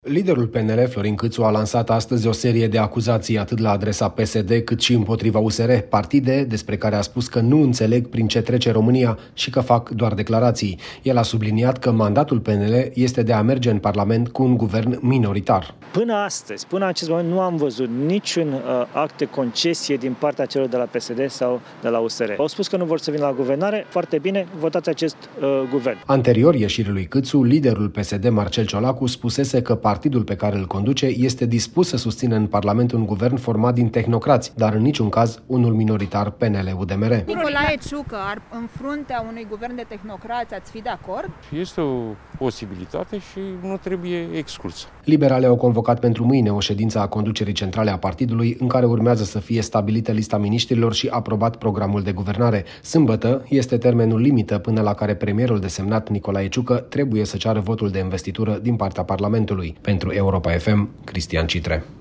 Liderul PNL, Florin Câțu, a lansat astăzi o serie de acuzații atât la adresa PSD cât și împotriva USR, partide despre care a spus că nu înțeleg prin ce trece România și că fac doar declarații. El a subliniat că mandatul PNL este de a merge în Parlament cu un guvern minoritar. Până astăzi, până în acest moment, nu am văzut niciun act de concesie din partea celor de la PSD sau de la USR. Au spus că nu vor să vină la guvernare, foarte bine, votați acest guvern. Anterior ieșirii lui Câțu, liderul PSD, Marcel Ciolacu, spusese că partidul pe care îl conduce este dispus să susțină în Parlament un guvern format din tehnocrați, dar în niciun caz unul minoritar PNL-UDMR. Nicolae Ciucă, în fruntea unui guvern de tehnocrați, ați fi de acord? Este o posibilitate și nu trebuie exclusă. Liberalii au convocat pentru mâine o ședință a conducerii centrale a partidului, în care urmează să fie stabilită lista miniștrilor și aprobat programul de guvernare. Sâmbătă este termenul limită până la care premierul desemnat Nicolae Ciucă trebuie să ceară votul de investitură din partea Parlamentului. Pentru Europa FM, Cristian Citre.